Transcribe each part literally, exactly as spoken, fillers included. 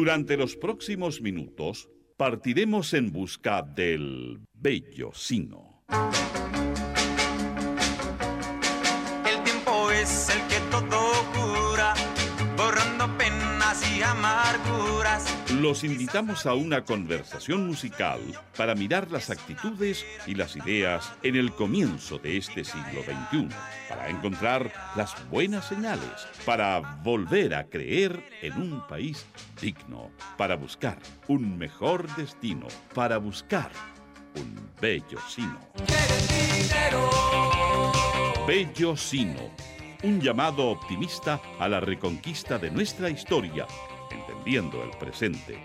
Durante los próximos minutos partiremos en busca del bello sino. El tiempo es el que todo cura, borrando penas y amarguras. Los invitamos a una conversación musical para mirar las actitudes y las ideas en el comienzo de este siglo veintiuno, para encontrar las buenas señales, para volver a creer en un país digno, para buscar un mejor destino, para buscar un bello sino. Bello sino, un llamado optimista a la reconquista de nuestra historia, entendiendo el presente.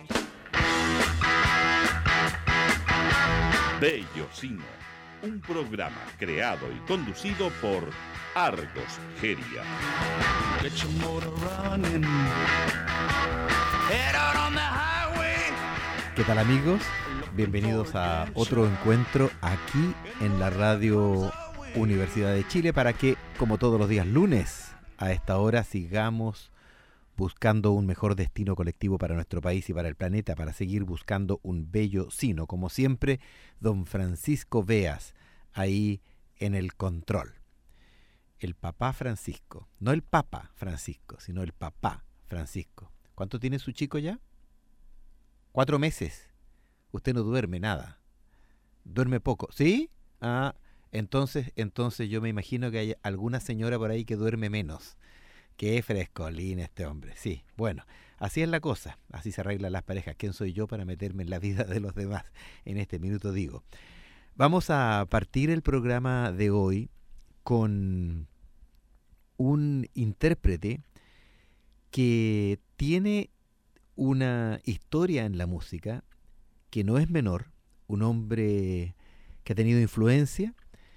Bello sino, un programa creado y conducido por Argos Geria. ¿Qué tal, amigos? Bienvenidos a otro encuentro aquí en la Radio Universidad de Chile para que, como todos los días lunes, a esta hora sigamos buscando un mejor destino colectivo para nuestro país y para el planeta, para seguir buscando un bello sino. Como siempre, don Francisco Beas, ahí en el control. El papá Francisco, no el papa Francisco, sino el papá Francisco. ¿Cuánto tiene su chico ya? Cuatro meses. Usted no duerme nada. Duerme poco. ¿Sí? Ah, entonces, entonces yo me imagino que hay alguna señora por ahí que duerme menos. Qué frescolín este hombre. Sí, bueno, así es la cosa. Así se arreglan las parejas. ¿Quién soy yo para meterme en la vida de los demás? En este minuto digo. Vamos a partir el programa de hoy con un intérprete que tiene una historia en la música que no es menor, un hombre que ha tenido influencia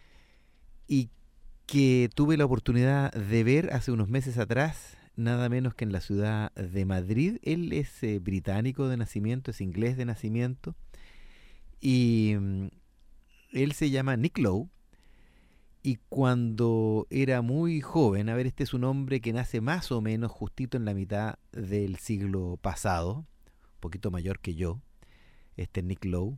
y que tuve la oportunidad de ver hace unos meses atrás, nada menos que en la ciudad de Madrid. Él es eh, británico de nacimiento, es inglés de nacimiento, y mm, él se llama Nick Lowe, y cuando era muy joven, a ver, este es un hombre que nace más o menos justito en la mitad del siglo pasado, un poquito mayor que yo, este Nick Lowe,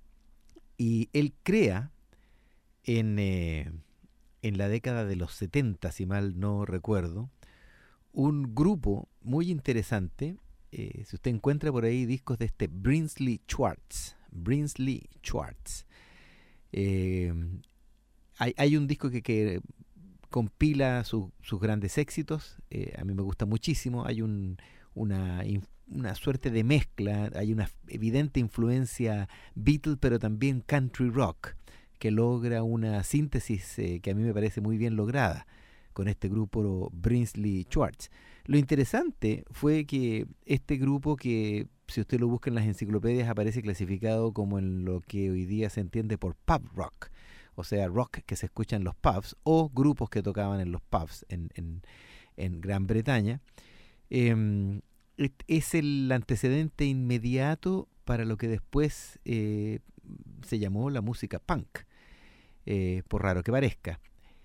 y él crea en, eh, en la década de los setenta, si mal no recuerdo, un grupo muy interesante. Eh, si usted encuentra por ahí discos de este Brinsley Schwarz, Brinsley Schwarz, eh, hay, hay un disco que, que compila su, sus grandes éxitos. Eh, a mí me gusta muchísimo. Hay un, una, una suerte de mezcla, hay una evidente influencia Beatles, pero también country rock, que logra una síntesis eh, que a mí me parece muy bien lograda con este grupo Brinsley Schwarz. Lo interesante fue que este grupo, que si usted lo busca en las enciclopedias aparece clasificado como en lo que hoy día se entiende por pub rock, o sea, rock que se escucha en los pubs o grupos que tocaban en los pubs en, en, en Gran Bretaña, eh, es el antecedente inmediato para lo que después eh, se llamó la música punk, eh, por raro que parezca.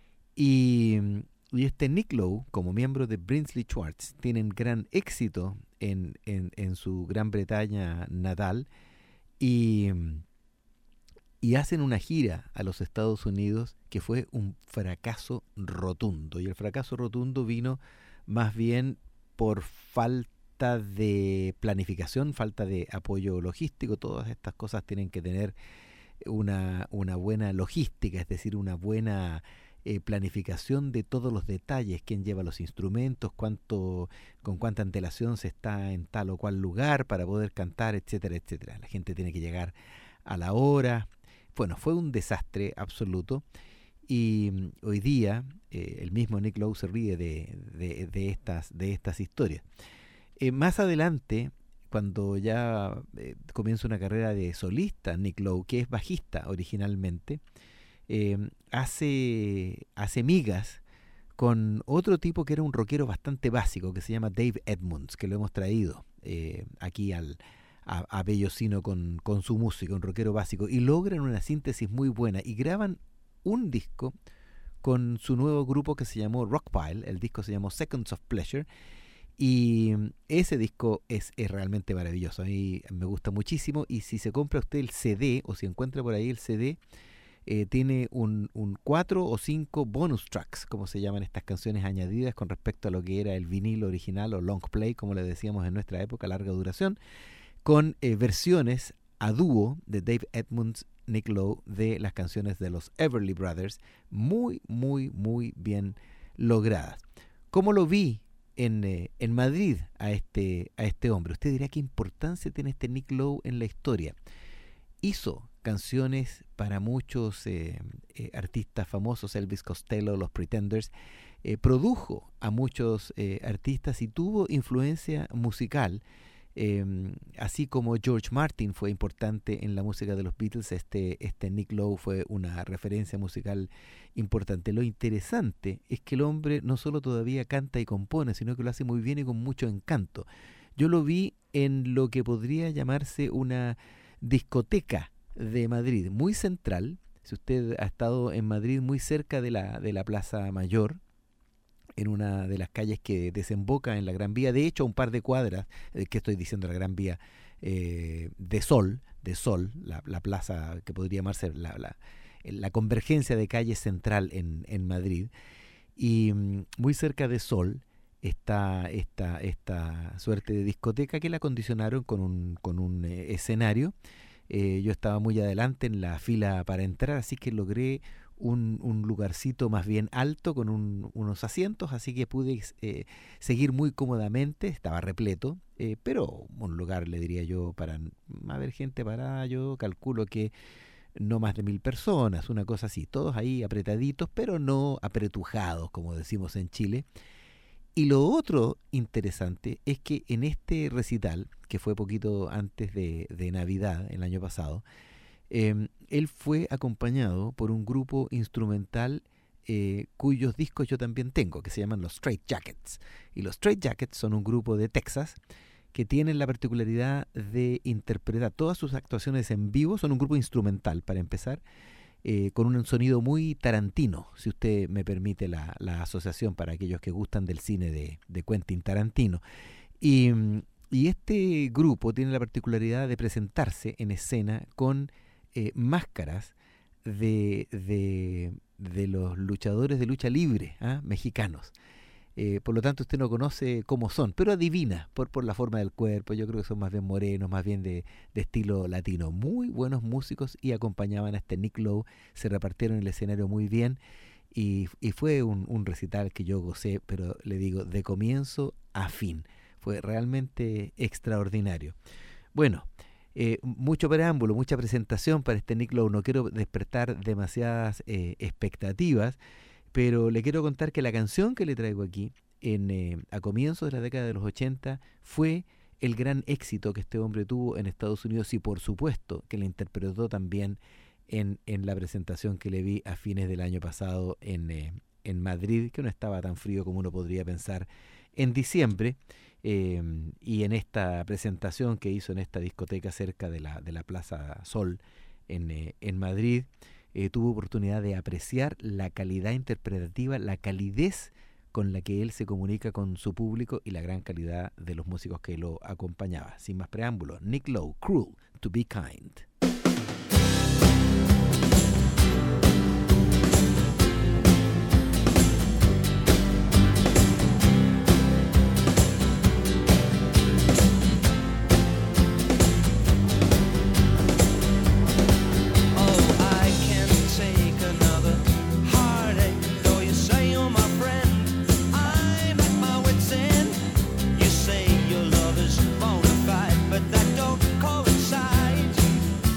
Y, y este Nick Lowe, como miembro de Brinsley Schwarz, tienen gran éxito en, en, en su Gran Bretaña natal, y, y hacen una gira a los Estados Unidos que fue un fracaso rotundo. Y el fracaso rotundo vino más bien por falta de planificación, falta de apoyo logístico. Todas estas cosas tienen que tener una, una buena logística, es decir, una buena eh, planificación de todos los detalles, quién lleva los instrumentos, cuánto, con cuánta antelación se está en tal o cual lugar para poder cantar, etcétera, etcétera. La gente tiene que llegar a la hora. Bueno, fue un desastre absoluto, y mm, hoy día eh, el mismo Nick Lowe se ríe de, de, de, estas, de estas historias. Eh, más adelante, cuando ya eh, comienza una carrera de solista, Nick Lowe, que es bajista originalmente, eh, hace, hace migas con otro tipo que era un rockero bastante básico, que se llama Dave Edmunds, que lo hemos traído eh, aquí al, a, a Bello Sino con, con su música, un rockero básico, y logran una síntesis muy buena y graban un disco con su nuevo grupo que se llamó Rockpile. El disco se llamó Seconds of Pleasure, Y ese disco es, es realmente maravilloso. A mí me gusta muchísimo. Y si se compra usted el C D, o si encuentra por ahí el C D, eh, tiene un, un cuatro o cinco bonus tracks, como se llaman estas canciones añadidas con respecto a lo que era el vinilo original o long play, como le decíamos en nuestra época, larga duración, con eh, versiones a dúo de Dave Edmunds, Nick Lowe, de las canciones de los Everly Brothers, muy, muy, muy bien logradas. ¿Cómo lo vi en, eh, en Madrid a este, a este hombre? Usted dirá, ¿qué importancia tiene este Nick Lowe en la historia? Hizo canciones para muchos eh, eh, artistas famosos, Elvis Costello, los Pretenders, eh, produjo a muchos eh, artistas y tuvo influencia musical. Eh, así como George Martin fue importante en la música de los Beatles, este, este Nick Lowe fue una referencia musical importante. Lo interesante es que el hombre no solo todavía canta y compone, sino que lo hace muy bien y con mucho encanto. Yo lo vi en lo que podría llamarse una discoteca de Madrid, muy central. Si usted ha estado en Madrid, muy cerca de la, de la Plaza Mayor, en una de las calles que desemboca en la Gran Vía, de hecho a un par de cuadras, eh, que estoy diciendo la Gran Vía, eh, de Sol, de Sol, la, la plaza que podría llamarse la, la, la convergencia de calles central en, en Madrid, y mm, muy cerca de Sol está esta, esta suerte de discoteca que la acondicionaron con un, con un eh, escenario. Eh, yo estaba muy adelante en la fila para entrar, así que logré Un, un lugarcito más bien alto con un, unos asientos, así que pude eh, seguir muy cómodamente. Estaba repleto, eh, pero un lugar, le diría yo, para haber gente parada, yo calculo que no más de mil personas, una cosa así, todos ahí apretaditos, pero no apretujados, como decimos en Chile. Y lo otro interesante es que en este recital, que fue poquito antes de, de Navidad, el año pasado, Eh, él fue acompañado por un grupo instrumental eh, cuyos discos yo también tengo, que se llaman los Straight Jackets. Y los Straight Jackets son un grupo de Texas que tienen la particularidad de interpretar todas sus actuaciones en vivo. Son un grupo instrumental, para empezar, eh, con un sonido muy tarantino, si usted me permite la, la asociación para aquellos que gustan del cine de, de Quentin Tarantino. Y, y este grupo tiene la particularidad de presentarse en escena con Eh, máscaras de, de, de los luchadores de lucha libre, ¿eh? mexicanos. Eh, por lo tanto, usted no conoce cómo son, pero adivina por, por la forma del cuerpo. Yo creo que son más bien morenos, más bien de, de estilo latino. Muy buenos músicos y acompañaban a este Nick Lowe. Se repartieron el escenario muy bien y, y fue un, un recital que yo gocé, pero le digo, de comienzo a fin. Fue realmente extraordinario. Bueno, Eh, mucho preámbulo, mucha presentación para este Nick Lowe. No quiero despertar demasiadas eh, expectativas, pero le quiero contar que la canción que le traigo aquí, en, eh, a comienzos de la década de los ochenta, fue el gran éxito que este hombre tuvo en Estados Unidos y por supuesto que la interpretó también en, en la presentación que le vi a fines del año pasado en, eh, en Madrid, que no estaba tan frío como uno podría pensar en diciembre. Eh, y en esta presentación que hizo en esta discoteca cerca de la, de la Plaza Sol en, eh, en Madrid, eh, tuvo oportunidad de apreciar la calidad interpretativa, la calidez con la que él se comunica con su público y la gran calidad de los músicos que lo acompañaba. Sin más preámbulos, Nick Lowe, Cruel to Be Kind. But that don't coincide.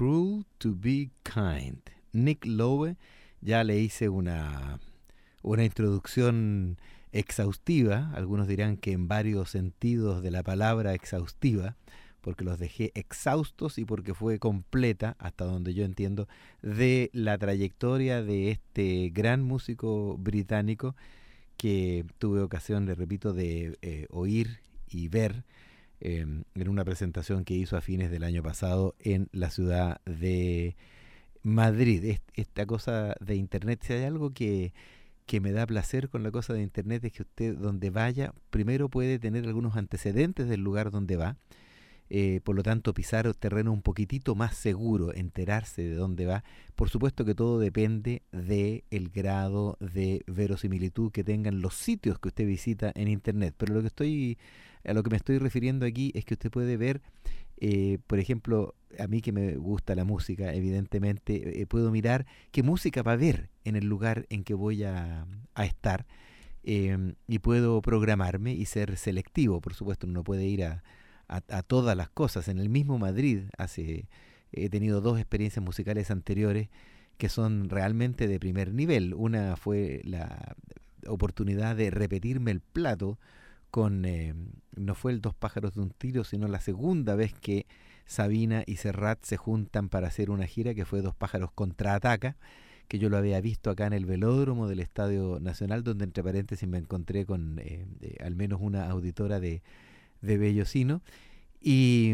cruel to be kind. Nick Lowe, ya le hice una, una introducción exhaustiva, algunos dirán que en varios sentidos de la palabra exhaustiva, porque los dejé exhaustos y porque fue completa, hasta donde yo entiendo, de la trayectoria de este gran músico británico que tuve ocasión, le repito, de eh, oír y ver eh, en una presentación que hizo a fines del año pasado en la ciudad de Madrid. Esta cosa de internet, si hay algo que, que me da placer con la cosa de internet, es que usted donde vaya, primero puede tener algunos antecedentes del lugar donde va, eh, por lo tanto pisar terreno un poquitito más seguro, enterarse de dónde va. Por supuesto que todo depende del grado de verosimilitud que tengan los sitios que usted visita en internet, pero lo que estoy, a lo que me estoy refiriendo aquí es que usted puede ver, eh, por ejemplo, a mí que me gusta la música, evidentemente, eh, puedo mirar qué música va a haber en el lugar en que voy a, a estar, eh, y puedo programarme y ser selectivo. Por supuesto, uno puede ir a, a, a todas las cosas. En el mismo Madrid hace, he tenido dos experiencias musicales anteriores que son realmente de primer nivel. Una fue la oportunidad de repetirme el plato con, eh, no fue el Dos pájaros de un tiro, sino la segunda vez que Sabina y Serrat se juntan para hacer una gira, que fue Dos pájaros contraataca, que yo lo había visto acá en el velódromo del Estadio Nacional, donde entre paréntesis me encontré con eh, eh, al menos una auditora de, de Bellocino, y,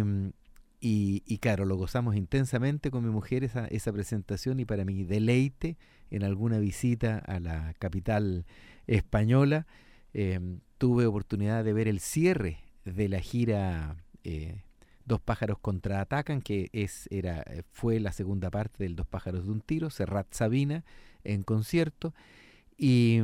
y, y claro, lo gozamos intensamente con mi mujer esa, esa presentación, y para mi deleite en alguna visita a la capital española, eh, tuve oportunidad de ver el cierre de la gira eh, Dos pájaros contraatacan, que es, era, fue la segunda parte del Dos pájaros de un tiro, Serrat Sabina en concierto, y,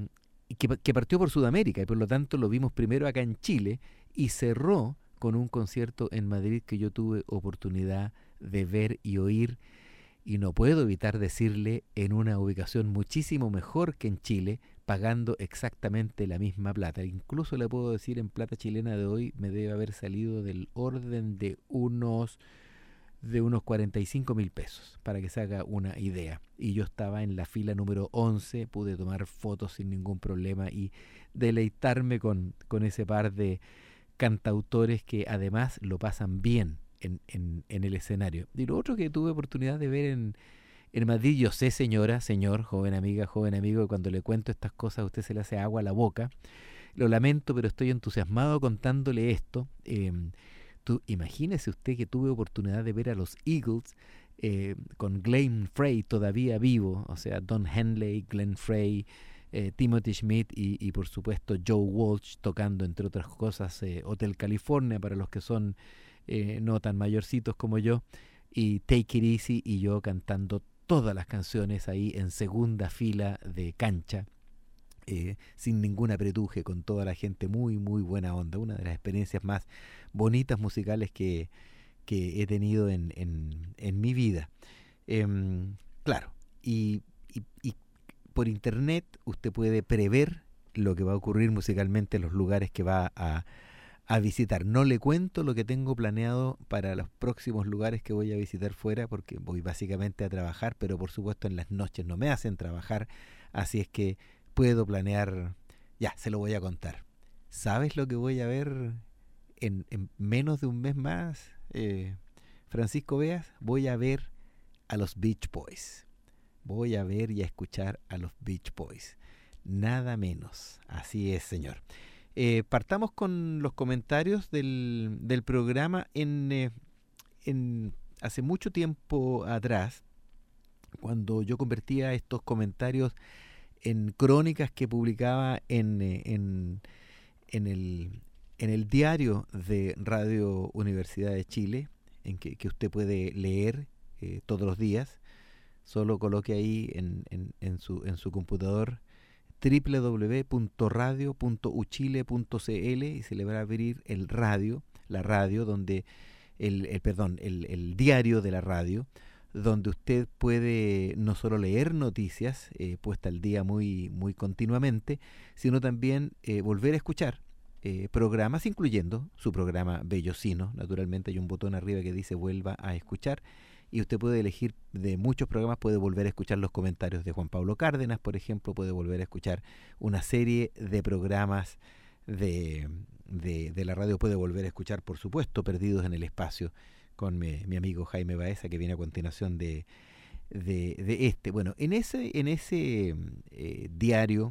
y que, que partió por Sudamérica, y por lo tanto lo vimos primero acá en Chile, y cerró con un concierto en Madrid que yo tuve oportunidad de ver y oír, y no puedo evitar decirle, en una ubicación muchísimo mejor que en Chile, pagando exactamente la misma plata. Incluso le puedo decir, en plata chilena de hoy me debe haber salido del orden de unos de unos cuarenta y cinco mil pesos, para que se haga una idea. Y yo estaba en la fila número once, pude tomar fotos sin ningún problema y deleitarme con, con ese par de cantautores que además lo pasan bien en, en, en el escenario. Y lo otro que tuve oportunidad de ver en En Madrid, yo sé, señora, señor, joven amiga, joven amigo, que cuando le cuento estas cosas a usted se le hace agua a la boca. Lo lamento, pero estoy entusiasmado contándole esto. Eh, tú, imagínese usted que tuve oportunidad de ver a los Eagles eh, con Glenn Frey todavía vivo, o sea, Don Henley, Glenn Frey, eh, Timothy Schmidt y, y por supuesto Joe Walsh tocando, entre otras cosas, eh, Hotel California para los que son eh, no tan mayorcitos como yo, y Take It Easy, y yo cantando todas las canciones ahí en segunda fila de cancha, eh, sin ningún apretuje, con toda la gente muy, muy buena onda. Una de las experiencias más bonitas musicales que, que he tenido en, en, en mi vida. Eh, claro, y, y, y por internet usted puede prever lo que va a ocurrir musicalmente en los lugares que va a a visitar. No le cuento lo que tengo planeado para los próximos lugares que voy a visitar fuera, porque voy básicamente a trabajar, pero por supuesto en las noches no me hacen trabajar, así es que puedo planear. Ya, se lo voy a contar. ¿Sabes lo que voy a ver en, en menos de un mes más, eh, Francisco Beas? Voy a ver a los Beach Boys. Voy a ver y a escuchar a los Beach Boys. Nada menos. Así es, señor. Eh, partamos con los comentarios del, del programa. En, eh, en hace mucho tiempo atrás, cuando yo convertía estos comentarios en crónicas que publicaba en, eh, en, en, el, en el diario de Radio Universidad de Chile, en que, que usted puede leer eh, todos los días, solo coloque ahí en, en, en, su, en su computador doble u doble u doble u punto radio punto u chile punto c l y se le va a abrir el radio, la radio donde el, el perdón, el, el diario de la radio, donde usted puede no solo leer noticias eh, puesta al día muy muy continuamente, sino también eh, volver a escuchar eh, programas, incluyendo su programa Bellocino. Naturalmente hay un botón arriba que dice vuelva a escuchar, y usted puede elegir de muchos programas, puede volver a escuchar los comentarios de Juan Pablo Cárdenas, por ejemplo, puede volver a escuchar una serie de programas de, de, de la radio, puede volver a escuchar, por supuesto, Perdidos en el Espacio, con mi, mi amigo Jaime Baeza, que viene a continuación de, de, de este. Bueno, en ese, en ese eh, diario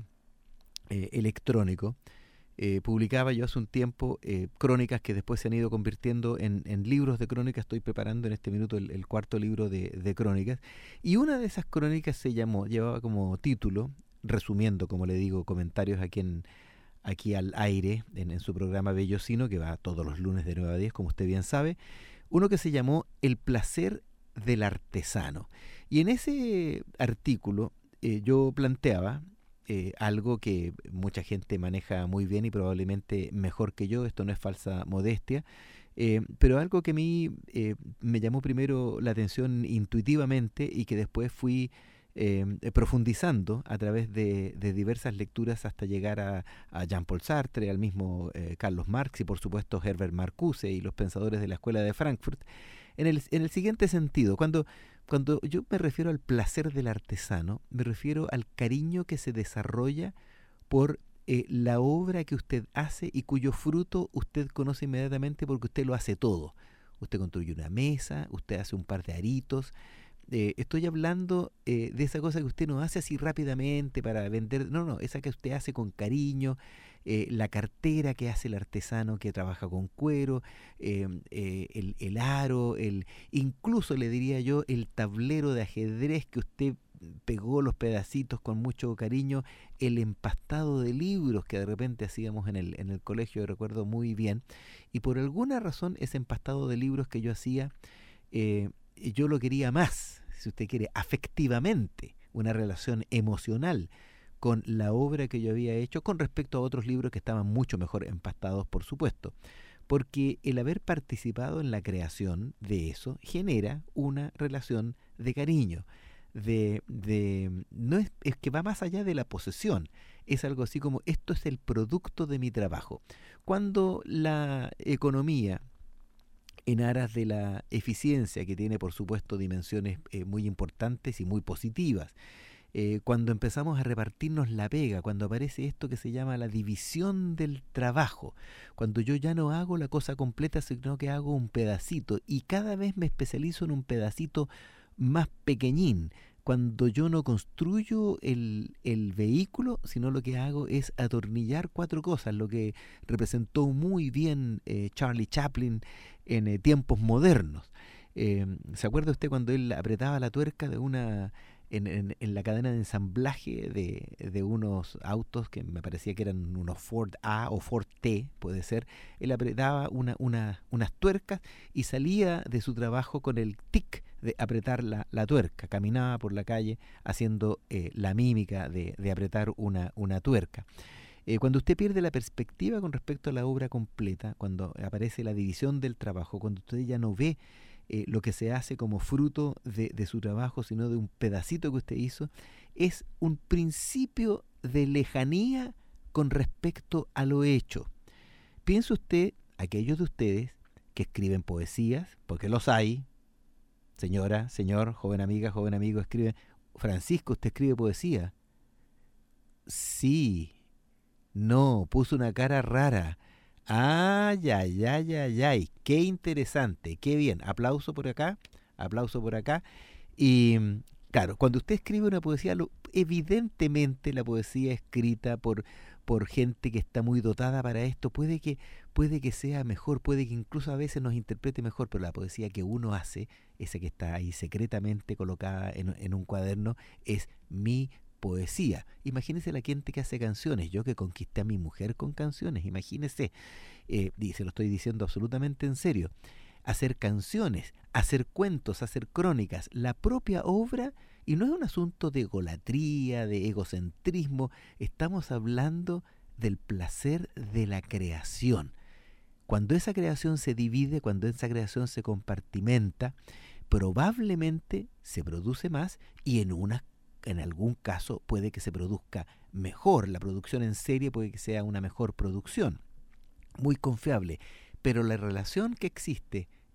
eh, electrónico, Eh, publicaba yo hace un tiempo eh, crónicas que después se han ido convirtiendo en, en libros de crónicas. Estoy preparando en este minuto el, el cuarto libro de, de crónicas, y una de esas crónicas se llamó, llevaba como título, resumiendo, como le digo, comentarios aquí en aquí al aire, en, en su programa Bellocino, que va todos los lunes de nueve a diez, como usted bien sabe, uno que se llamó El placer del artesano. Y en ese artículo eh, yo planteaba Eh, algo que mucha gente maneja muy bien y probablemente mejor que yo, esto no es falsa modestia, eh, pero algo que a mí eh, me llamó primero la atención intuitivamente y que después fui eh, profundizando a través de, de diversas lecturas hasta llegar a, a Jean-Paul Sartre, al mismo eh, Carlos Marx y por supuesto Herbert Marcuse y los pensadores de la Escuela de Frankfurt, en el, en el siguiente sentido. Cuando Cuando yo me refiero al placer del artesano, me refiero al cariño que se desarrolla por eh, la obra que usted hace y cuyo fruto usted conoce inmediatamente porque usted lo hace todo. Usted construye una mesa, usted hace un par de aritos. Eh, estoy hablando eh, de esa cosa que usted no hace así rápidamente para vender. No, no, esa que usted hace con cariño. Eh, la cartera que hace el artesano que trabaja con cuero, eh, eh, el, el aro, el, incluso le diría yo el tablero de ajedrez que usted pegó los pedacitos con mucho cariño, el empastado de libros que de repente hacíamos en el, en el colegio, yo recuerdo muy bien, y por alguna razón ese empastado de libros que yo hacía, eh, yo lo quería más, si usted quiere, afectivamente, una relación emocional con la obra que yo había hecho con respecto a otros libros que estaban mucho mejor empastados, por supuesto, porque el haber participado en la creación de eso genera una relación de cariño, de, de no es, es que va más allá de la posesión, es algo así como esto es el producto de mi trabajo. Cuando la economía, en aras de la eficiencia, que tiene por supuesto dimensiones eh, muy importantes y muy positivas, Eh, cuando empezamos a repartirnos la pega, cuando aparece esto que se llama la división del trabajo, cuando yo ya no hago la cosa completa, sino que hago un pedacito y cada vez me especializo en un pedacito más pequeñín, cuando yo no construyo el, el vehículo, sino lo que hago es atornillar cuatro cosas, lo que representó muy bien eh, Charlie Chaplin en eh, tiempos modernos. Eh, ¿Se acuerda usted cuando él apretaba la tuerca de una... En, en, en la cadena de ensamblaje de, de unos autos que me parecía que eran unos Ford A o Ford T, puede ser? Él apretaba una, una, unas tuercas y salía de su trabajo con el tic de apretar la, la tuerca. Caminaba por la calle haciendo eh, la mímica de, de apretar una, una tuerca. Eh, cuando usted pierde la perspectiva con respecto a la obra completa, cuando aparece la división del trabajo, cuando usted ya no ve Eh, lo que se hace como fruto de, de su trabajo, sino de un pedacito que usted hizo, es un principio de lejanía con respecto a lo hecho. Piense usted, aquellos de ustedes que escriben poesías, porque los hay, señora, señor, joven amiga, joven amigo, escriben. Francisco, ¿usted escribe poesía? Sí. No, puso una cara rara. Ay, ay, ay, ay, ay, qué interesante, qué bien. Aplauso por acá, aplauso por acá. Y claro, cuando usted escribe una poesía, lo, evidentemente la poesía escrita por, por gente que está muy dotada para esto, puede que, puede que sea mejor, puede que incluso a veces nos interprete mejor, pero la poesía que uno hace, esa que está ahí secretamente colocada en, en un cuaderno, es mi poesía. Imagínese la gente que hace canciones, yo que conquisté a mi mujer con canciones, imagínese, eh, y se lo estoy diciendo absolutamente en serio, hacer canciones, hacer cuentos, hacer crónicas, la propia obra, y no es un asunto de egolatría, de egocentrismo, estamos hablando del placer de la creación. Cuando esa creación se divide, cuando esa creación se compartimenta, probablemente se produce más y en una en algún caso puede que se produzca mejor, la producción en serie puede que sea una mejor producción, muy confiable, pero la relación que existe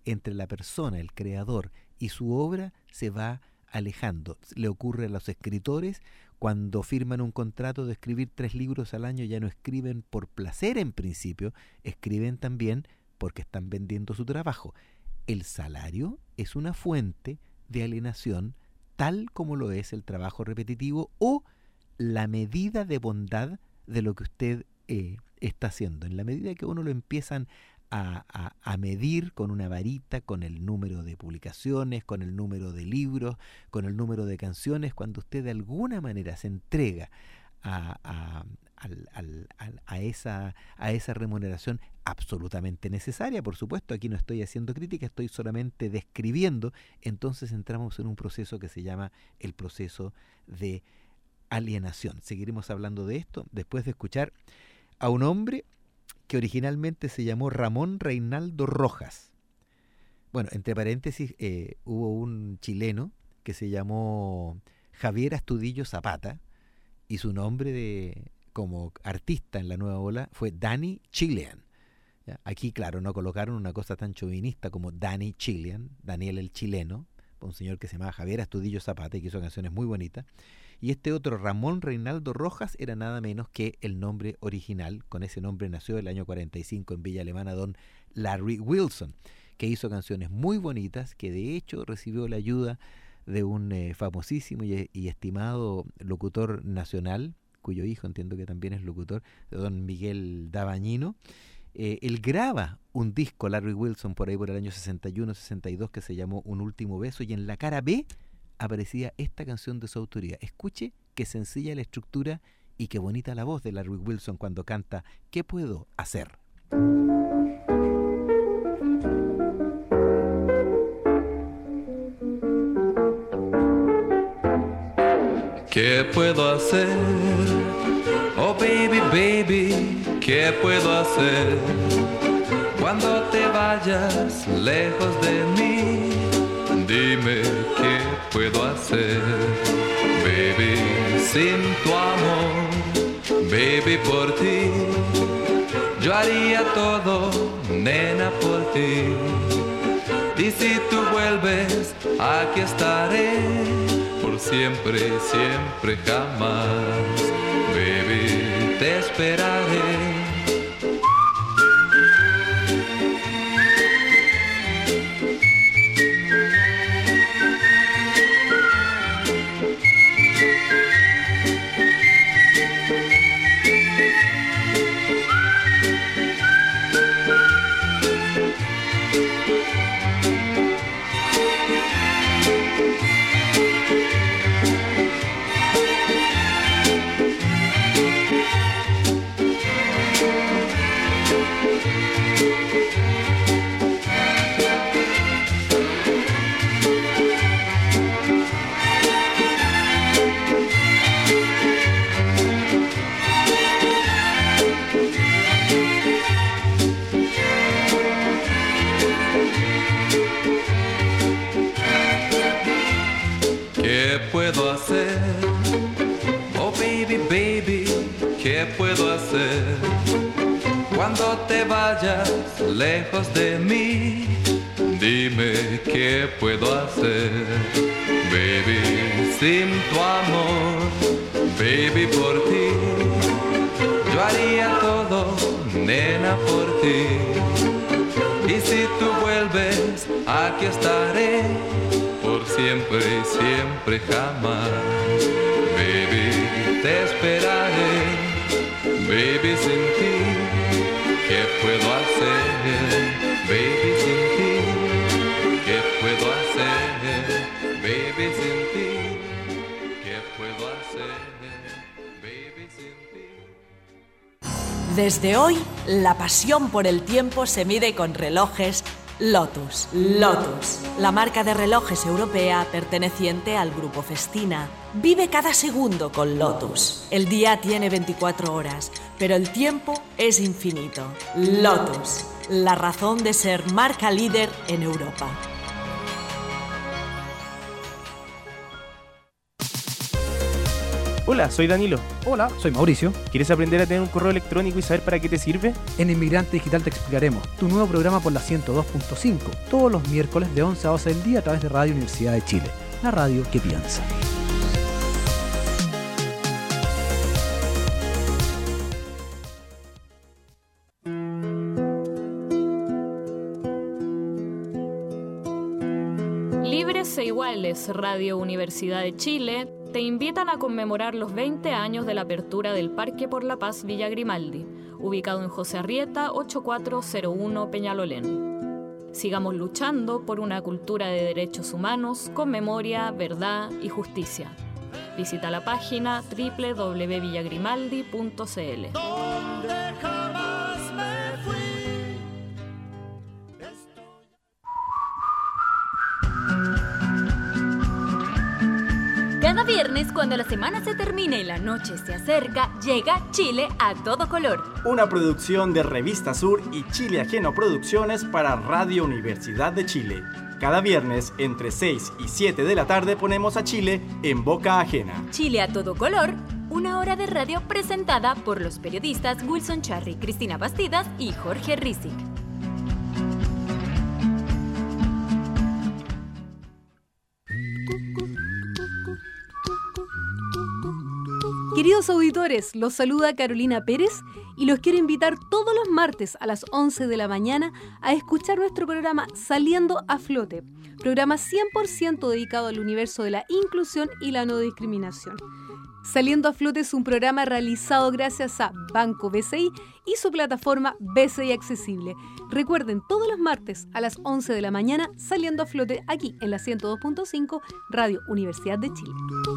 entre la persona, el creador, y su obra se va alejando. Le ocurre a los escritores cuando firman un contrato de escribir tres libros al año, ya no escriben por placer en principio, escriben también porque están vendiendo su trabajo. El salario es una fuente de alienación tal como lo es el trabajo repetitivo o la medida de bondad de lo que usted eh, está haciendo. En la medida que uno lo empiezan a, a, a medir con una varita, con el número de publicaciones, con el número de libros, con el número de canciones, cuando usted de alguna manera se entrega a, a, al, al, al, a, esa, a esa remuneración absolutamente necesaria, por supuesto, aquí no estoy haciendo crítica, estoy solamente describiendo, entonces entramos en un proceso que se llama el proceso de alienación. Seguiremos hablando de esto después de escuchar a un hombre que originalmente se llamó Ramón Reinaldo Rojas. Bueno, entre paréntesis, eh, hubo un chileno que se llamó Javier Astudillo Zapata y su nombre de, como artista en la nueva ola fue Danny Chilean. ¿Ya? Aquí, claro, no colocaron una cosa tan chauvinista como Danny Chilean, Daniel el chileno, un señor que se llamaba Javier Astudillo Zapata y que hizo canciones muy bonitas. Y este otro, Ramón Reinaldo Rojas, era nada menos que el nombre original. Con ese nombre nació el año cuarenta y cinco en Villa Alemana don Larry Wilson, que hizo canciones muy bonitas, que de hecho recibió la ayuda de un eh, famosísimo y, y estimado locutor nacional, cuyo hijo entiendo que también es locutor, de don Miguel Dabañino. Eh, él graba un disco, Larry Wilson, por ahí por el año sesenta y uno, sesenta y dos, que se llamó Un Último Beso, y en la cara B aparecía esta canción de su autoría. Escuche qué sencilla la estructura y qué bonita la voz de Larry Wilson cuando canta ¿Qué puedo hacer? ¿Qué puedo hacer? Oh baby, baby, ¿qué puedo hacer? Cuando te vayas lejos de mí, dime qué puedo hacer. Baby, sin tu amor, baby, por ti, yo haría todo, nena, por ti. Y si tú vuelves, aquí estaré, por siempre, siempre, jamás. Baby, te esperaré. Cuando te vayas lejos de mí, dime qué puedo hacer. Baby, sin tu amor, baby, por ti, yo haría todo, nena, por ti. Y si tú vuelves, aquí estaré, por siempre y siempre, jamás. Baby, te esperaré. Baby, sin ti, ¿qué puedo hacer? Baby, sin ti, ¿qué puedo hacer? Baby, sin ti, ¿qué puedo hacer? Baby, sin ti. Desde hoy, la pasión por el tiempo se mide con relojes Lotus. Lotus, la marca de relojes europea perteneciente al grupo Festina. Vive cada segundo con Lotus. El día tiene veinticuatro horas, pero el tiempo es infinito. Lotus, la razón de ser marca líder en Europa. Hola, soy Danilo. Hola, soy Mauricio. ¿Quieres aprender a tener un correo electrónico y saber para qué te sirve? En Inmigrante Digital te explicaremos. Tu nuevo programa por la ciento dos punto cinco. Todos los miércoles de once a doce del día a través de Radio Universidad de Chile. La radio que piensa. Libres e Iguales, Radio Universidad de Chile, te invitan a conmemorar los veinte años de la apertura del Parque por la Paz Villa Grimaldi, ubicado en José Arrieta ochenta y cuatro cero uno Peñalolén. Sigamos luchando por una cultura de derechos humanos con memoria, verdad y justicia. Visita la página doble u doble u doble u punto villagrimaldi punto c l. Cada viernes, cuando la semana se termina y la noche se acerca, llega Chile a todo color. Una producción de Revista Sur y Chile Ajeno Producciones para Radio Universidad de Chile. Cada viernes, entre seis y siete de la tarde, ponemos a Chile en boca ajena. Chile a todo color, una hora de radio presentada por los periodistas Wilson Charry, Cristina Bastidas y Jorge Rizik. Queridos auditores, los saluda Carolina Pérez y los quiero invitar todos los martes a las once de la mañana a escuchar nuestro programa Saliendo a Flote, programa cien por ciento dedicado al universo de la inclusión y la no discriminación. Saliendo a Flote es un programa realizado gracias a Banco B C I y su plataforma B C I Accesible. Recuerden, todos los martes a las once de la mañana, Saliendo a Flote, aquí en la ciento dos punto cinco, Radio Universidad de Chile.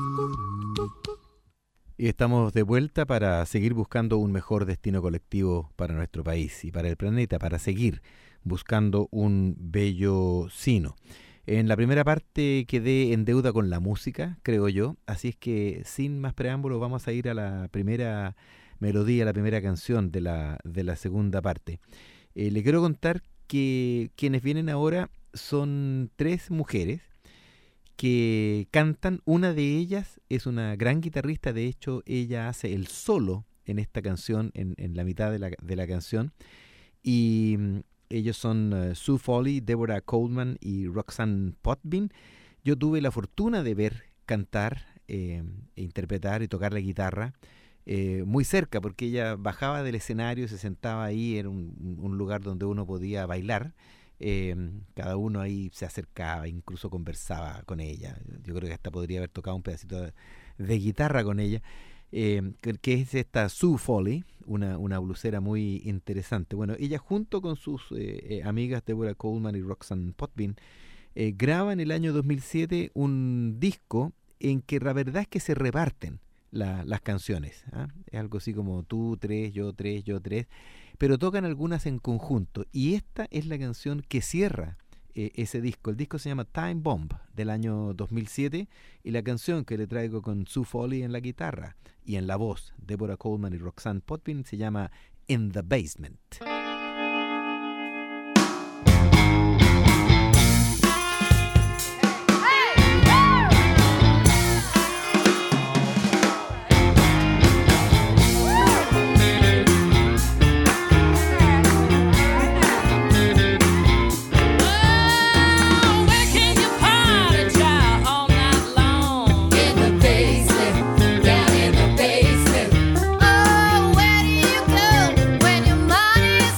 Y estamos de vuelta para seguir buscando un mejor destino colectivo para nuestro país y para el planeta, para seguir buscando un bello sino. En la primera parte quedé en deuda con la música, creo yo, así es que sin más preámbulos vamos a ir a la primera melodía, la primera canción de la, de la segunda parte. Eh, le quiero contar que quienes vienen ahora son tres mujeres que cantan. Una de ellas es una gran guitarrista, de hecho ella hace el solo en esta canción, en, en la mitad de la, de la canción, y mm, ellos son uh, Sue Foley, Deborah Coleman y Roxanne Potvin. Yo tuve la fortuna de ver cantar, eh, e interpretar y tocar la guitarra eh, muy cerca, porque ella bajaba del escenario, se sentaba ahí, era un, un lugar donde uno podía bailar. Eh, cada uno ahí se acercaba, incluso conversaba con ella. Yo creo que hasta podría haber tocado un pedacito de, de guitarra con ella, eh, que, que es esta Sue Foley, una, una blusera muy interesante. Bueno, ella junto con sus eh, eh, amigas Deborah Coleman y Roxanne Potvin eh, graba en el año dos mil siete un disco en que la verdad es que se reparten la, las canciones, ¿ah? Es algo así como tú tres, yo tres, yo tres, pero tocan algunas en conjunto, y esta es la canción que cierra eh, ese disco. El disco se llama Time Bomb, del año dos mil siete, y la canción que le traigo con Sue Foley en la guitarra y en la voz Deborah Coleman y Roxanne Potvin se llama In the Basement. When your money's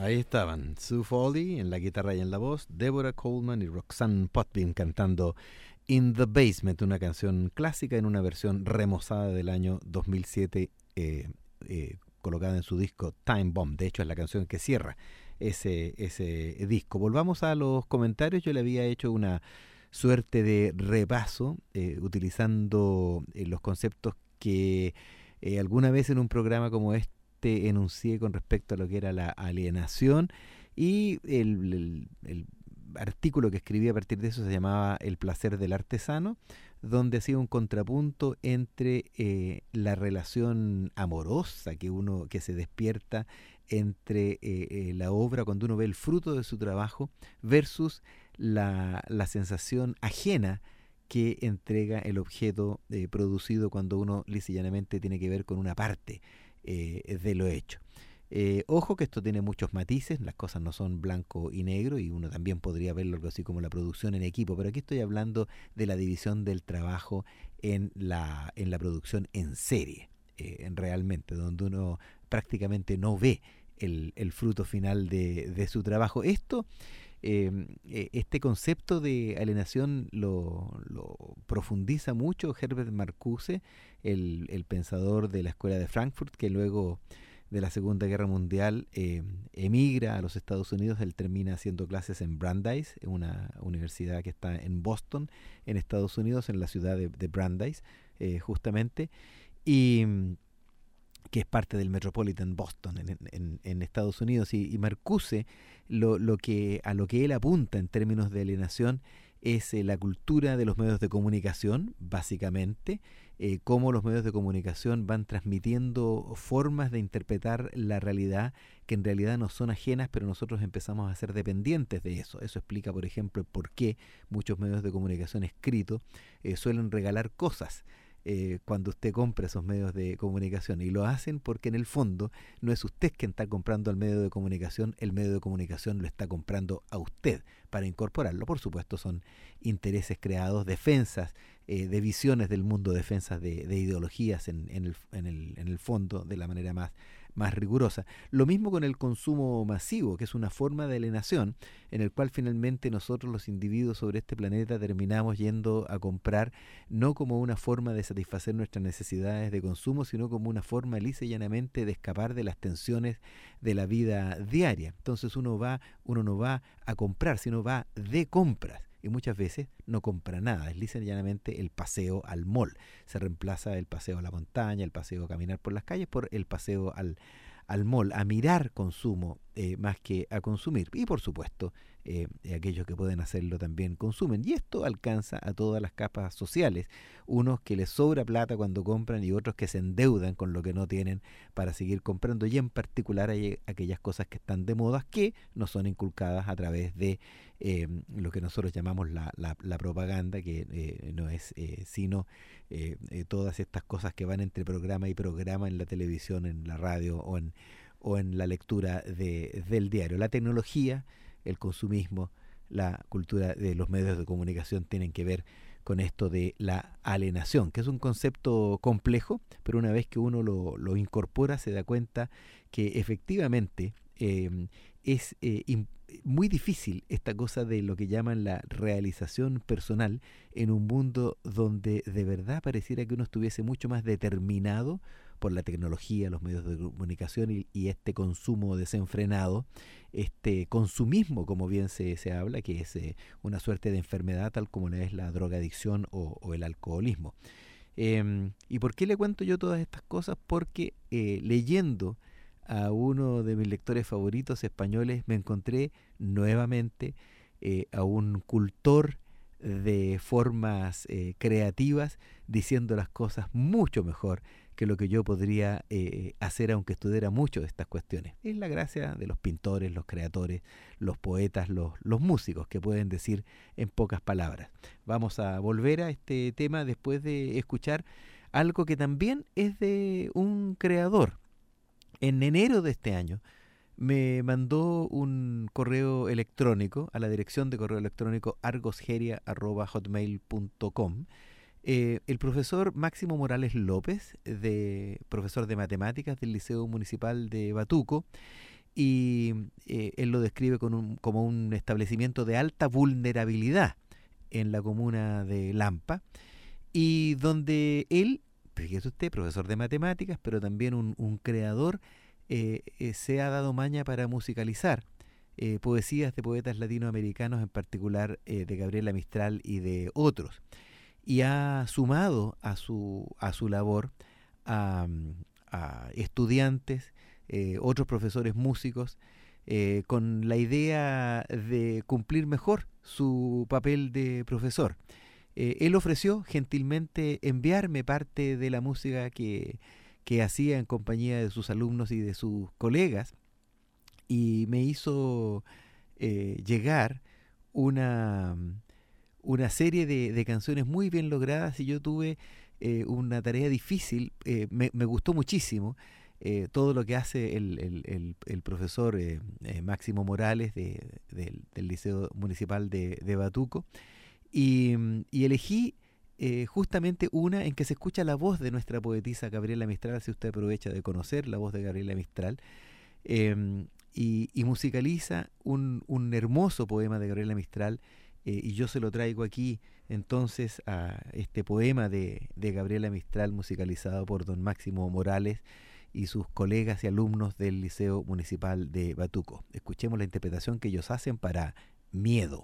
Ahí estaban Sue Foley en la guitarra y en la voz, Deborah Coleman y Roxanne Potvin cantando In the Basement, una canción clásica en una versión remozada del año dos mil siete, eh, eh, colocada en su disco Time Bomb. De hecho, es la canción que cierra ese, ese disco. Volvamos a los comentarios. Yo le había hecho una suerte de repaso eh, utilizando eh, los conceptos que eh, alguna vez en un programa como este enuncié con respecto a lo que era la alienación, y el, el, el artículo que escribí a partir de eso se llamaba El placer del artesano, donde hacía un contrapunto entre eh, la relación amorosa que uno que se despierta entre eh, eh, la obra cuando uno ve el fruto de su trabajo versus la, la sensación ajena que entrega el objeto eh, producido cuando uno lisa y llanamente tiene que ver con una parte eh, de lo hecho. Eh, ojo que esto tiene muchos matices, las cosas no son blanco y negro, y uno también podría verlo algo así como la producción en equipo, pero aquí estoy hablando de la división del trabajo en la, en la producción en serie, eh, en realmente, donde uno prácticamente no ve el, el fruto final de, de su trabajo. Esto, eh, este concepto de alienación lo, lo profundiza mucho Herbert Marcuse, el, el pensador de la Escuela de Frankfurt, que luego de la Segunda Guerra Mundial eh, emigra a los Estados Unidos. Él termina haciendo clases en Brandeis, una universidad que está en Boston, en Estados Unidos, en la ciudad de, de Brandeis, eh, justamente, y que es parte del Metropolitan Boston en, en, en Estados Unidos. Y, y Marcuse, lo, lo que, a lo que él apunta en términos de alienación es eh, la cultura de los medios de comunicación, básicamente, eh, cómo los medios de comunicación van transmitiendo formas de interpretar la realidad que en realidad no son ajenas, pero nosotros empezamos a ser dependientes de eso. Eso explica, por ejemplo, por qué muchos medios de comunicación escritos eh, suelen regalar cosas Eh, cuando usted compra esos medios de comunicación, y lo hacen porque en el fondo no es usted quien está comprando al medio de comunicación, el medio de comunicación lo está comprando a usted para incorporarlo. Por supuesto, son intereses creados, defensas eh, de visiones del mundo, defensas de, de ideologías en, en, el, en, el, en el fondo, de la manera más, más rigurosa. Lo mismo con el consumo masivo, que es una forma de alienación en el cual finalmente nosotros los individuos sobre este planeta terminamos yendo a comprar no como una forma de satisfacer nuestras necesidades de consumo, sino como una forma lisa y llanamente de escapar de las tensiones de la vida diaria. Entonces uno va, uno no va a comprar, sino va de compras. Y muchas veces no compra nada, es lisa y llanamente el paseo al mall. Se reemplaza el paseo a la montaña, el paseo a caminar por las calles, por el paseo al, al mall, a mirar consumo eh, más que a consumir. Y por supuesto, eh, aquellos que pueden hacerlo también consumen. Y esto alcanza a todas las capas sociales. Unos que les sobra plata cuando compran y otros que se endeudan con lo que no tienen para seguir comprando. Y en particular hay aquellas cosas que están de moda que no son inculcadas a través de Eh, lo que nosotros llamamos la, la, la propaganda, que eh, no es eh, sino eh, eh, todas estas cosas que van entre programa y programa en la televisión, en la radio o en, o en la lectura de, del diario. La tecnología, el consumismo, la cultura de los medios de comunicación tienen que ver con esto de la alienación, que es un concepto complejo, pero una vez que uno lo, lo incorpora se da cuenta que efectivamente eh, es eh, importante, muy difícil esta cosa de lo que llaman la realización personal en un mundo donde de verdad pareciera que uno estuviese mucho más determinado por la tecnología, los medios de comunicación y, y este consumo desenfrenado, este consumismo, como bien se, se habla, que es eh, una suerte de enfermedad tal como es la drogadicción o, o el alcoholismo. Eh, ¿Y por qué le cuento yo todas estas cosas? Porque eh, leyendo a uno de mis lectores favoritos españoles me encontré nuevamente eh, a un cultor de formas eh, creativas diciendo las cosas mucho mejor que lo que yo podría eh, hacer aunque estudiara mucho de estas cuestiones. Es la gracia de los pintores, los creadores, los poetas, los, los músicos que pueden decir en pocas palabras. Vamos a volver a este tema después de escuchar algo que también es de un creador. En enero de este año me mandó un correo electrónico a la dirección de correo electrónico argosgeria arroba hotmail punto com eh, el profesor Máximo Morales López, de, profesor de matemáticas del Liceo Municipal de Batuco, y eh, él lo describe con un, como un establecimiento de alta vulnerabilidad en la comuna de Lampa, y donde él, fíjese usted, profesor de matemáticas, pero también un, un creador, eh, eh, se ha dado maña para musicalizar eh, poesías de poetas latinoamericanos, en particular eh, de Gabriela Mistral y de otros, y ha sumado a su, a su labor a, a estudiantes, eh, otros profesores músicos, eh, con la idea de cumplir mejor su papel de profesor. Eh, él ofreció gentilmente enviarme parte de la música que, que hacía en compañía de sus alumnos y de sus colegas, y me hizo eh, llegar una, una serie de, de canciones muy bien logradas, y yo tuve eh, una tarea difícil. Eh, me, me gustó muchísimo eh, todo lo que hace el, el, el, el profesor eh, eh, Máximo Morales de, de, del Liceo Municipal de, de Batuco, y, y elegí eh, justamente una en que se escucha la voz de nuestra poetisa Gabriela Mistral, si usted aprovecha de conocer la voz de Gabriela Mistral, eh, y, y musicaliza un, un hermoso poema de Gabriela Mistral, eh, y yo se lo traigo aquí entonces a este poema de, de Gabriela Mistral, musicalizado por don Máximo Morales y sus colegas y alumnos del Liceo Municipal de Batuco. Escuchemos la interpretación que ellos hacen para Miedo.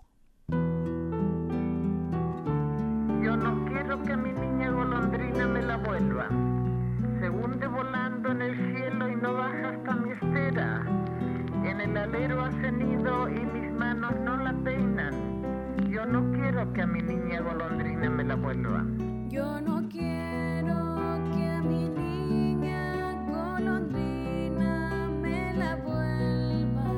Yo no quiero que mi niña golondrina me la vuelva. Se hunde volando en el cielo y no baja hasta mi estera. En el alero hace nido y mis manos no la peinan. Yo no quiero que a mi niña golondrina me la vuelva. Yo no quiero que a mi niña golondrina me la vuelvan.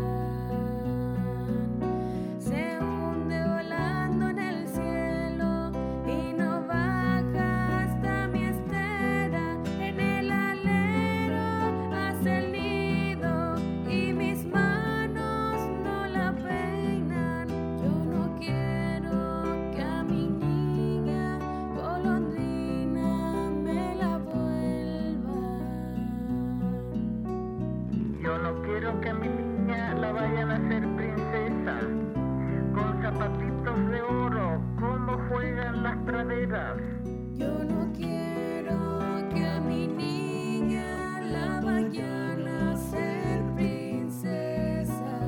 Se hunde volando en el cielo y no baja hasta mi estera. En el alero hace el nido y mis manos no la peinan. Yo no quiero que a mi niña golondrina me la vuelvan. Yo no quiero que a mi niña la vayan a hacer princesa, con zapatitos de oro, como juegan las praderas. Yo no quiero que a mi niña la vayan a hacer princesa,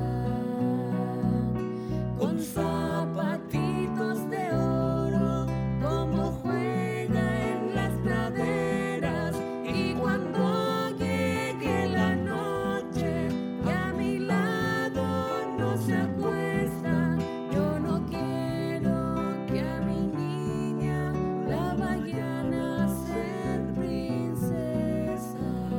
con zapatitos de oro, como juega en las praderas. Y cuando llegue la noche y a mi lado no se acuesta, yo no quiero que a mi niña la vayan a hacer princesa.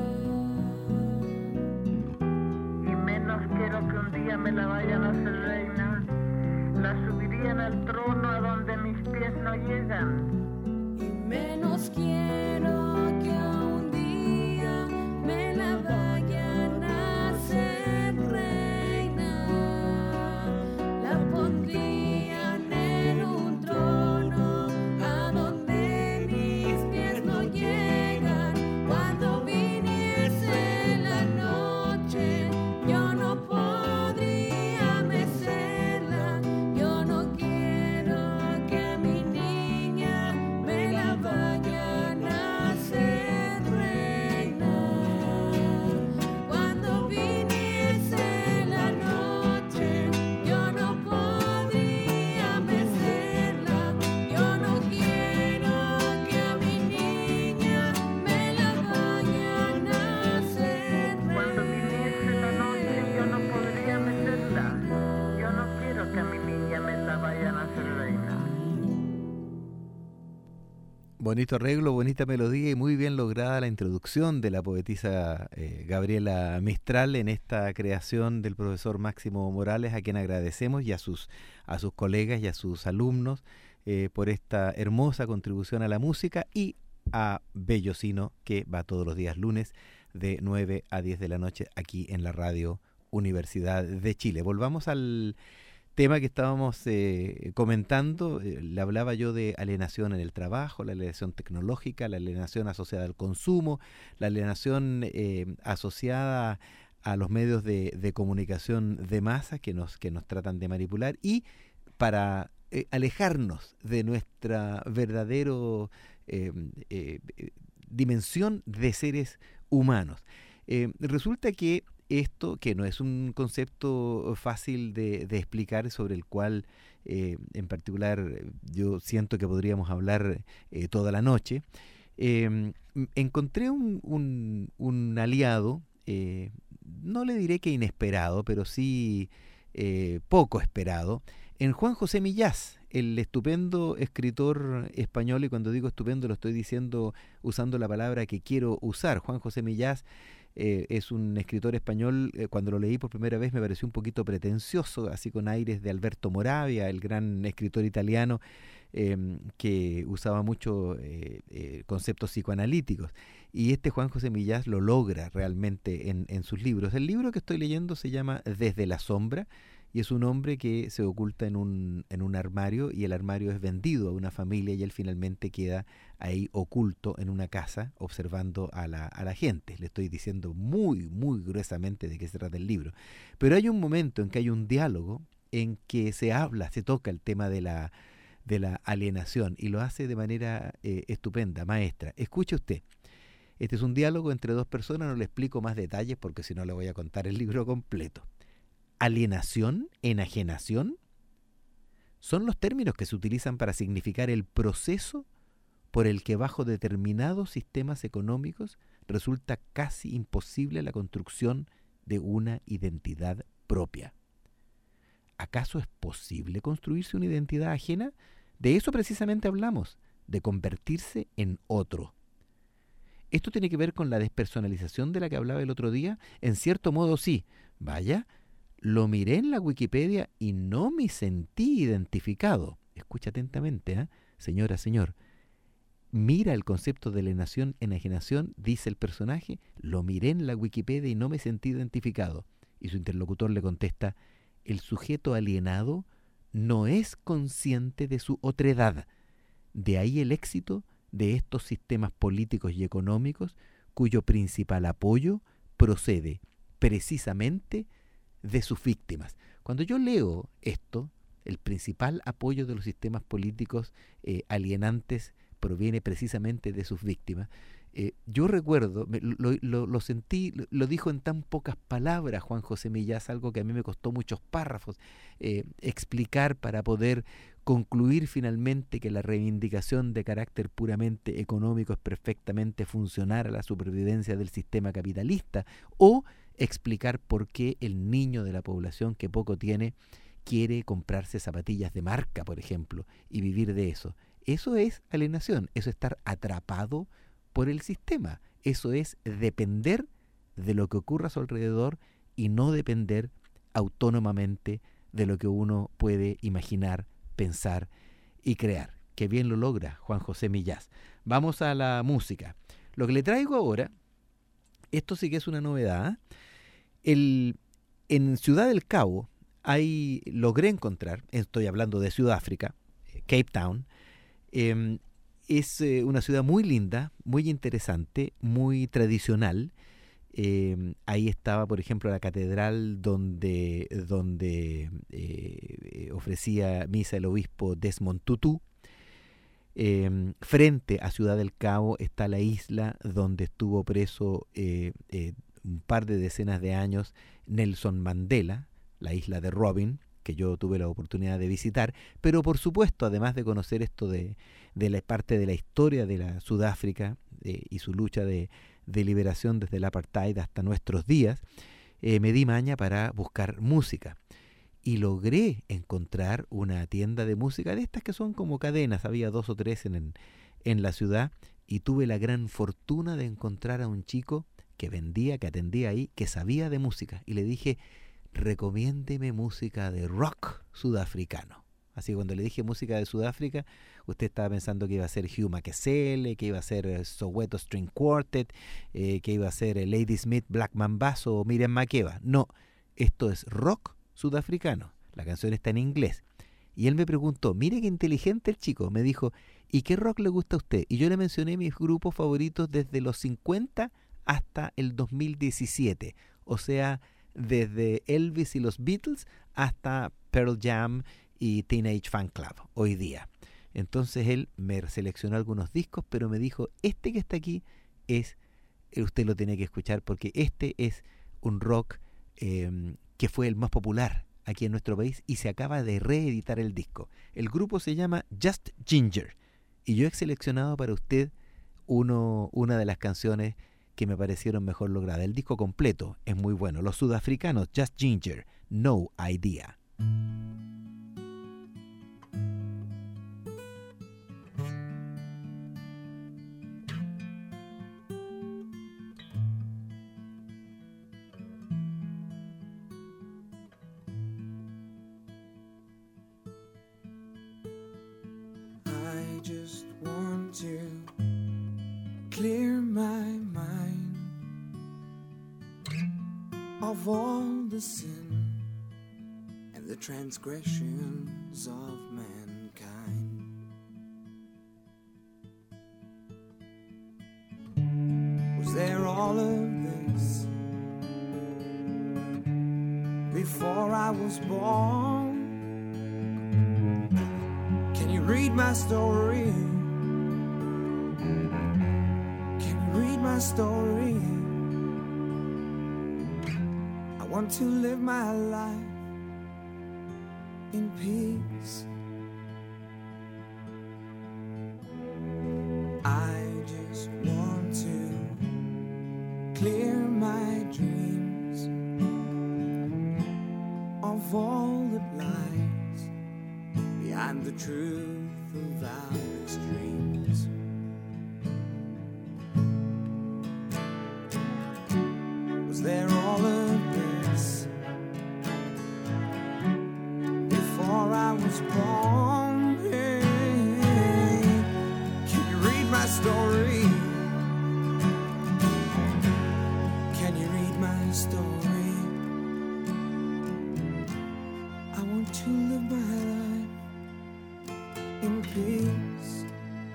Y menos quiero que un día me la vayan a hacer reina. La subirían al trono a donde mis pies no llegan. Y menos quiero que un día me la vayan a hacer reina. La pondrían en un trono a donde mis pies no llegan. Cuando viniese la noche yo no podría mecerla. Yo no quiero que a mi niña me la vayan a hacer reina. Cuando viniese la noche yo no podría mecerla. Yo no quiero que a mi niña me la vayan a hacer reina. Cuando viniese la noche yo no podría meterla. Yo no quiero que a mi niña me la vayan a hacer reina. Bonito arreglo, bonita melodía y muy bien lograda la introducción de la poetisa eh, Gabriela Mistral en esta creación del profesor Máximo Morales, a quien agradecemos, y a sus, a sus colegas y a sus alumnos eh, por esta hermosa contribución a la música, y a Bellocino, que va todos los días lunes de nueve a diez de la noche aquí en la Radio Universidad de Chile. Volvamos al tema que estábamos eh, comentando. Eh, le hablaba yo de alienación en el trabajo, la alienación tecnológica, la alienación asociada al consumo, la alienación eh, asociada a los medios de, de comunicación de masa que nos, que nos tratan de manipular y para eh, alejarnos de nuestra verdadera eh, eh, dimensión de seres humanos. Eh, resulta que esto, que no es un concepto fácil de, de explicar, sobre el cual eh, en particular yo siento que podríamos hablar eh, toda la noche, eh, encontré un, un, un aliado, eh, no le diré que inesperado, pero sí eh, poco esperado, en Juan José Millás, el estupendo escritor español, y cuando digo estupendo lo estoy diciendo usando la palabra que quiero usar. Juan José Millás eh, es un escritor español, eh, cuando lo leí por primera vez me pareció un poquito pretencioso, así con aires de Alberto Moravia, el gran escritor italiano eh, que usaba mucho eh, eh, conceptos psicoanalíticos. Y este Juan José Millás lo logra realmente en, en sus libros. El libro que estoy leyendo se llama Desde la sombra, y es un hombre que se oculta en un, en un armario, y el armario es vendido a una familia y él finalmente queda ahí oculto en una casa observando a la, a la gente. Le estoy diciendo muy, muy gruesamente de qué se trata el libro. Pero hay un momento en que hay un diálogo en que se habla, se toca el tema de la, de la alienación, y lo hace de manera eh, estupenda, maestra. Escuche usted. Este es un diálogo entre dos personas, no le explico más detalles porque si no le voy a contar el libro completo. Alienación, enajenación, son los términos que se utilizan para significar el proceso por el que bajo determinados sistemas económicos resulta casi imposible la construcción de una identidad propia. ¿Acaso es posible construirse una identidad ajena? De eso precisamente hablamos, de convertirse en otro. ¿Esto tiene que ver con la despersonalización de la que hablaba el otro día? En cierto modo sí. Vaya, lo miré en la Wikipedia y no me sentí identificado. Escucha atentamente, ¿eh? Señora, señor. Mira el concepto de alienación, enajenación, dice el personaje, lo miré en la Wikipedia y no me sentí identificado. Y su interlocutor le contesta, el sujeto alienado no es consciente de su otredad. De ahí el éxito de estos sistemas políticos y económicos cuyo principal apoyo procede precisamente de sus víctimas. Cuando yo leo esto, el principal apoyo de los sistemas políticos eh, alienantes proviene precisamente de sus víctimas. Eh, yo recuerdo, me, lo, lo, lo sentí, lo, lo dijo en tan pocas palabras Juan José Millás, algo que a mí me costó muchos párrafos eh, explicar para poder concluir finalmente que la reivindicación de carácter puramente económico es perfectamente funcional a la supervivencia del sistema capitalista, o explicar por qué el niño de la población que poco tiene quiere comprarse zapatillas de marca, por ejemplo, y vivir de eso. Eso es alienación, eso es estar atrapado por el sistema, eso es depender de lo que ocurra a su alrededor y no depender autónomamente de lo que uno puede imaginar, pensar y crear. Que bien lo logra Juan José Millás. Vamos a la música. Lo que le traigo ahora, esto sí que es una novedad. El, en Ciudad del Cabo hay, logré encontrar, estoy hablando de Sudáfrica, Cape Town, eh, es eh, una ciudad muy linda, muy interesante, muy tradicional. Eh, ahí estaba, por ejemplo, la catedral donde, donde eh, ofrecía misa el obispo Desmond Tutu. Eh, frente a Ciudad del Cabo está la isla donde estuvo preso eh, eh, un par de decenas de años Nelson Mandela, la isla de Robben, que yo tuve la oportunidad de visitar, pero por supuesto, además de conocer esto de, de la parte de la historia de la Sudáfrica eh, y su lucha de, de liberación desde el apartheid hasta nuestros días, eh, me di maña para buscar música. Y logré encontrar una tienda de música de estas que son como cadenas, había dos o tres en, en, en la ciudad, y tuve la gran fortuna de encontrar a un chico que vendía, que atendía ahí, que sabía de música, y le dije, recomiéndeme música de rock sudafricano. Así que cuando le dije música de Sudáfrica, usted estaba pensando que iba a ser Hugh Makesele, que iba a ser uh, Soweto String Quartet, eh, que iba a ser uh, Ladysmith Black Mambazo o Miriam Makeba. No, esto es rock sudafricano. La canción está en inglés. Y él me preguntó, mire qué inteligente el chico, me dijo, ¿y qué rock le gusta a usted? Y yo le mencioné mis grupos favoritos desde los cincuenta hasta el dos mil diecisiete. o sea, desde Elvis y los Beatles hasta Pearl Jam y Teenage Fan Club hoy día. Entonces él me seleccionó algunos discos, pero me dijo, este que está aquí es, usted lo tiene que escuchar porque este es un rock eh, que fue el más popular aquí en nuestro país y se acaba de reeditar el disco. El grupo se llama Just Ginger y yo he seleccionado para usted uno, una de las canciones que me parecieron mejor logradas. El disco completo es muy bueno. Los sudafricanos, Just Ginger, No Idea. I just want to clear my mind of all the sin and the transgressions of mankind. Was there all of this before I was born? Can you read my story? Can you read my story? I want to live my life in peace. I just want to clear my dreams of all that lies behind the truth of our extremes. Was there all of this before I was born? Hey, can you read my story? Can you read my story? I want to live my life in peace.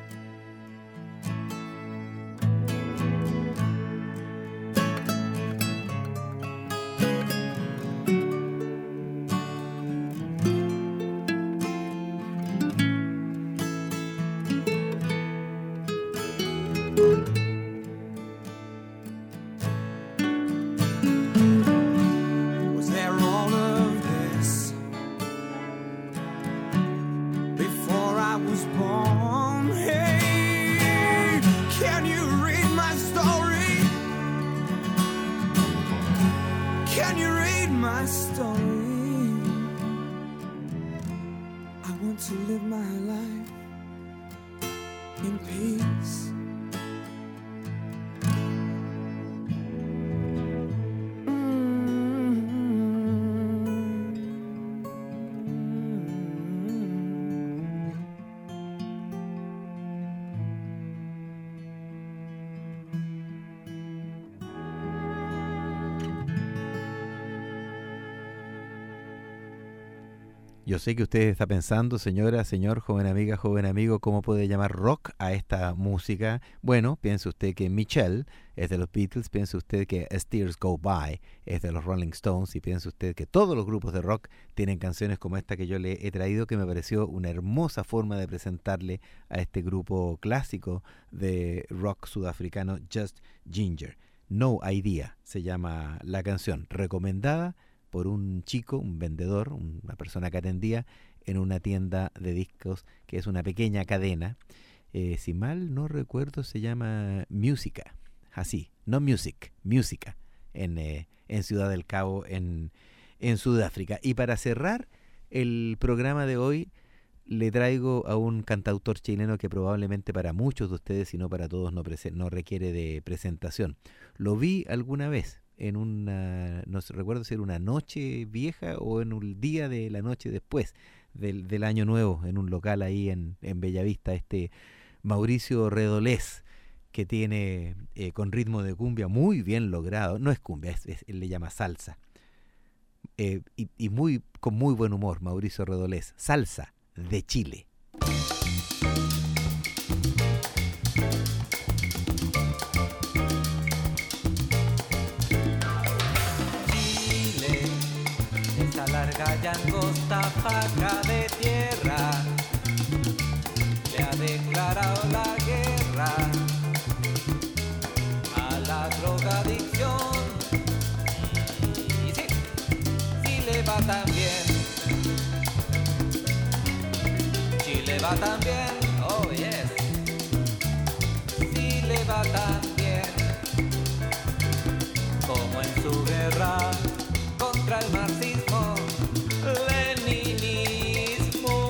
Was there all of this before I was born? Hey, can you read my story? Can you read my story? I want to live my life in peace. Yo sé que usted está pensando, señora, señor, joven amiga, joven amigo, ¿cómo puede llamar rock a esta música? Bueno, piense usted que Michelle es de los Beatles, piense usted que As Tears Go By es de los Rolling Stones y piense usted que todos los grupos de rock tienen canciones como esta que yo le he traído, que me pareció una hermosa forma de presentarle a este grupo clásico de rock sudafricano, Just Ginger. No Idea se llama la canción, recomendada por un chico, un vendedor, una persona que atendía en una tienda de discos que es una pequeña cadena. Eh, si mal no recuerdo se llama Música, así, no Music, Música, en, eh, en Ciudad del Cabo, en, en Sudáfrica. Y para cerrar el programa de hoy, le traigo a un cantautor chileno que probablemente para muchos de ustedes, si no para todos, no, prese- no requiere de presentación. Lo vi alguna vez en una, no recuerdo si era una noche vieja o en un día de la noche después del, del año nuevo, en un local ahí en, en Bellavista, este Mauricio Redolés, que tiene eh, con ritmo de cumbia muy bien logrado, no es cumbia, es, es, él le llama salsa, eh, y, y muy con muy buen humor, Mauricio Redolés, Salsa de Chile. larga y angosta faja de tierra le ha declarado la guerra a la drogadicción. Y sí, sí le va tan bien, Chile va tan bien, oh yes, sí le va tan bien como en su guerra contra el marxismo, leninismo.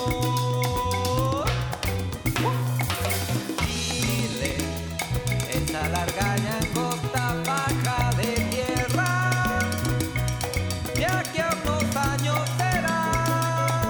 Chile, esa larga y angosta faja de tierra, de aquí a unos años será,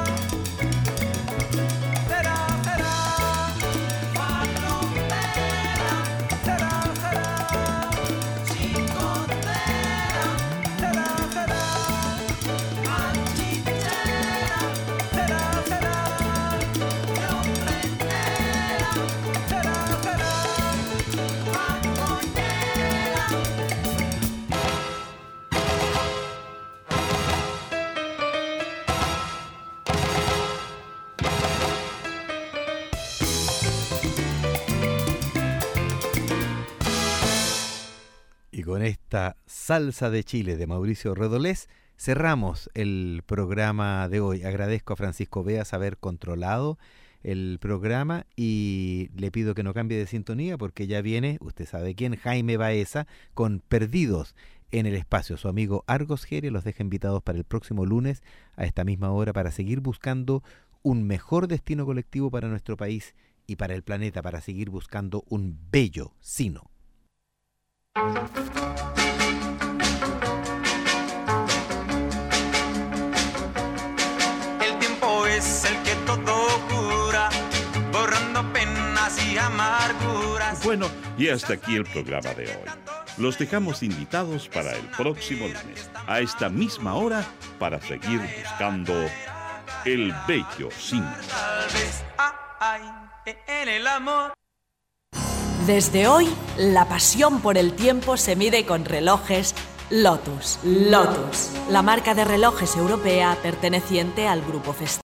será, será, más frontera, será, será, sin condena, será, será, más chichera, será, será, de hombre entera, será, será, más coñera. Y con esta salsa de Chile de Mauricio Redolés cerramos el programa de hoy. Agradezco a Francisco Beas haber controlado el programa y le pido que no cambie de sintonía porque ya viene, usted sabe quién, Jaime Baeza con Perdidos en el Espacio. Su amigo Argos Geria los deja invitados para el próximo lunes a esta misma hora para seguir buscando un mejor destino colectivo para nuestro país y para el planeta, para seguir buscando un bello sino. El tiempo es el que todo cura, borrando penas y amarguras. Bueno, y hasta aquí el programa de hoy. Los dejamos invitados para el próximo lunes, a esta misma hora, para seguir buscando el bello sino. Tal vez hay en el amor. Desde hoy, la pasión por el tiempo se mide con relojes Lotus. Lotus, la marca de relojes europea perteneciente al grupo Festini.